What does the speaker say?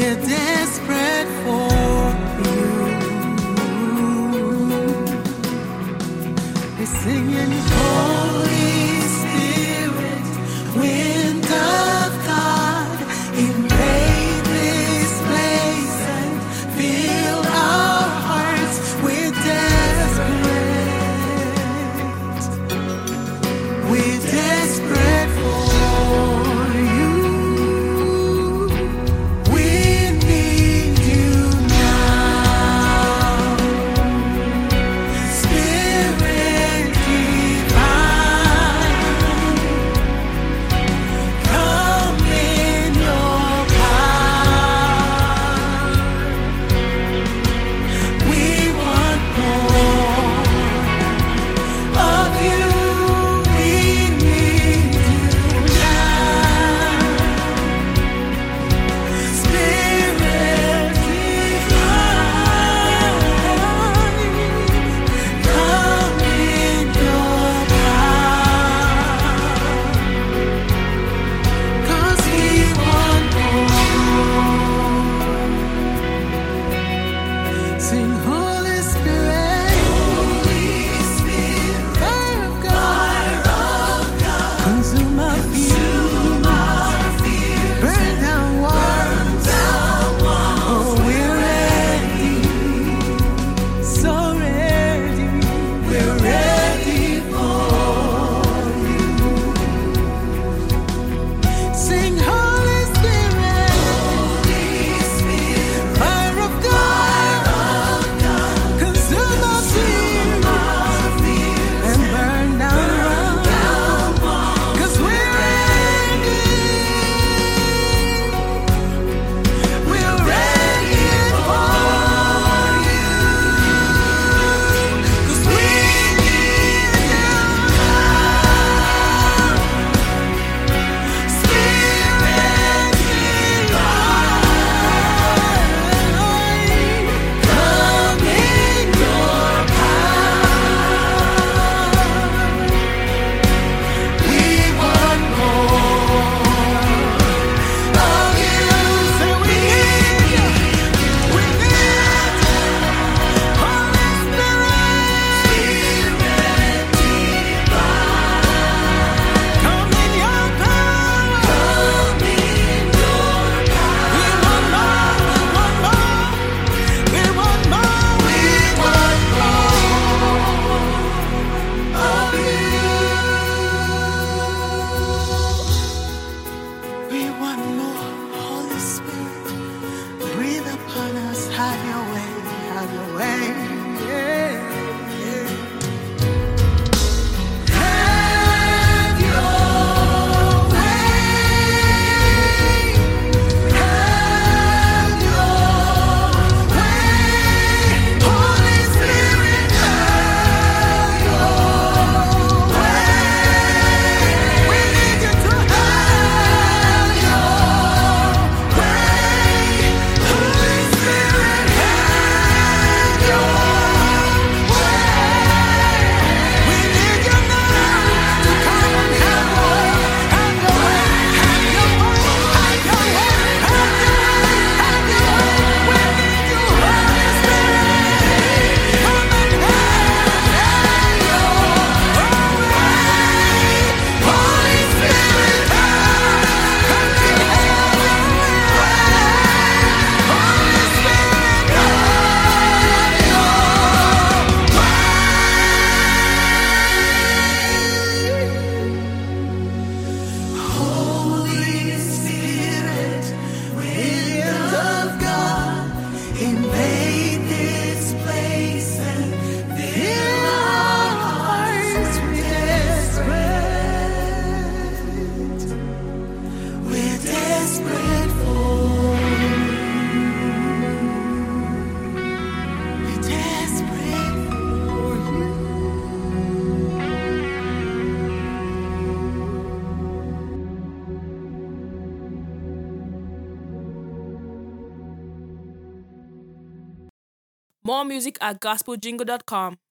We're desperate for you. We're singing, Holy Spirit, wind of God, invade this place and fill our hearts. We're desperate. We're desperate for you. We need you now. Spirit divine, come in your power. We want more of you. We need you now. Spirit divine, come in your power. 'Cause we want more. Sing, Holy Spirit, fire of God, consume our fear, burn down walls. Oh, we're ready, so ready. We're ready for you. Sing, Holy Spirit, fire of God, consume our fear and burn down walls. 'Cause we're ready. We're ready for you. 'Cause we need you now. Spirit divine, come in your power. We want more of you. So we need you. We need you. Holy Spirit divine, come in your power. Come in your power. We want more. We want more. We want more of you. We want more. Holy Spirit, breathe upon us. Have your way. Have your way. Yeah. Have your way. Have your way. Holy Spirit, have your way. We need you to have your way. Holy Spirit, have your way. We need you now to come and have your way. Have your way. Have your way. Have your way. Have your way. We need you, Holy Spirit. Come and have your way. Holy Spirit, come and have your way. Holy Spirit, have your Holy Spirit, wind of God, invade this place and fill our hearts. We're desperate for you. We're desperate for you. More music at gospeljingle.com.